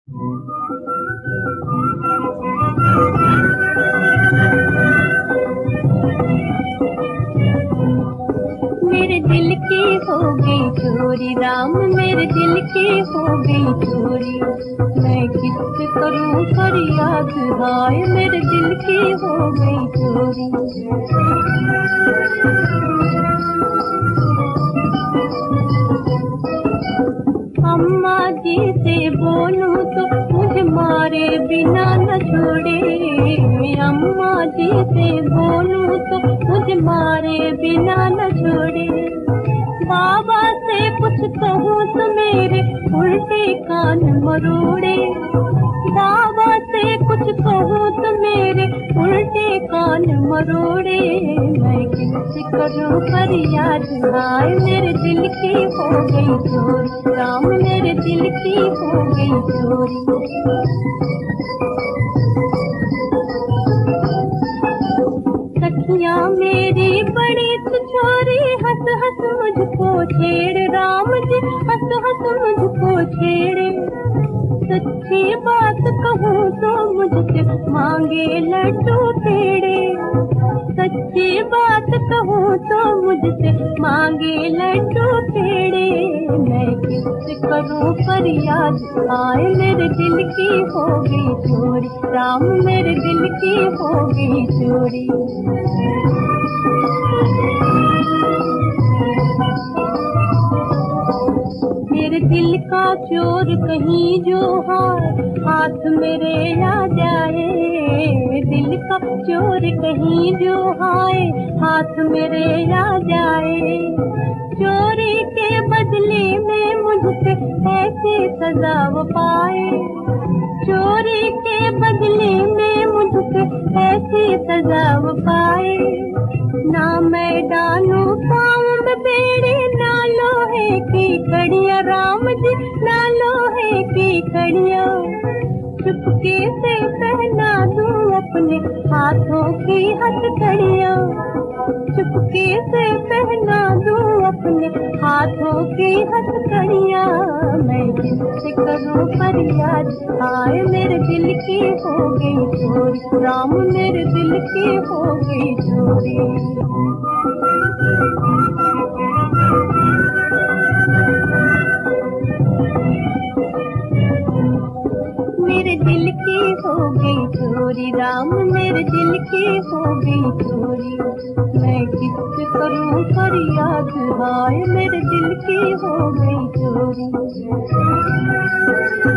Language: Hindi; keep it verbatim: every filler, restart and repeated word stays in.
मेरे दिल की हो गई चोरी राम, मेरे दिल की हो गई चोरी। मैं किससे करूं फरियाद, हाय मेरे दिल की हो गई चोरी। अम्मा जी से बोलूं तो मुझे मारे बिना न छोड़े। अम्मा जी से बोलूं तो मुझे मारे बिना न छोड़े। बाबा से कुछ कहूँ तो मेरे उल्टे कान मरोड़े। बाबा से कुछ कहूँ तो मेरे उल्टे कान मरोड़े। मैं किससे करूँ फरियाद, हाय मेरे दिल की हो गई चोरी राम, मेरे दिल की हो गई चोरी। सखियाँ मेरी बड़ी छोरी हंस हंस मुझको छेड़े राम जी, हंस हंस मुझको छेड़े। सच्ची बात कहूँ तो मुझसे मांगे लड्डू पेड़े। सच्ची बात कहूँ तो मुझसे मांगे लड्डू पेड़े। मैं किससे करूँ फरियाद, आए मेरे दिल की हो गई चोरी राम, मेरे दिल की हो गई चोरी। मेरे दिल का चोर कहीं जो हाय हाथ मेरे आ जाए। दिल का चोर कहीं जो हाय हाथ मेरे आ जाए। चोरी के बदले में मुझसे ऐसी सजा वो पाए। चोरी के बदले में मुझसे ऐसी सजा वो पाए। ना मैं डालूं पाँव में बेड़ी, ना लोहे की कड़ियाँ राम जी, ना लोहे की कड़ियाँ। चुपके से पहना दूं अपने हाथों की हथकड़ियाँ। चुपके से पहना दूं अपने हाथों की हथकड़ियाँ। मैं किससे करूं फरियाद, हाय मेरे दिल की हो गई चोरी राम, मेरे दिल की हो गई चोरी। मेरे दिल की हो गई चोरी राम, मेरे दिल की हो गई चोरी। मैं किससे करूं फरियाद, हाय मेरे दिल की हो गई चोरी।